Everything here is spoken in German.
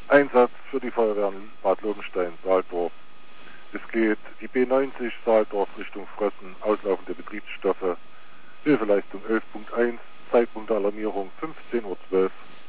Einsatz für die Feuerwehren Bad Lobenstein, Sahldorf. Es geht die B90 Sahldorf Richtung Frössen, auslaufende Betriebsstoffe, Hilfeleistung 11.1, Zeitpunkt der Alarmierung 15:12 Uhr.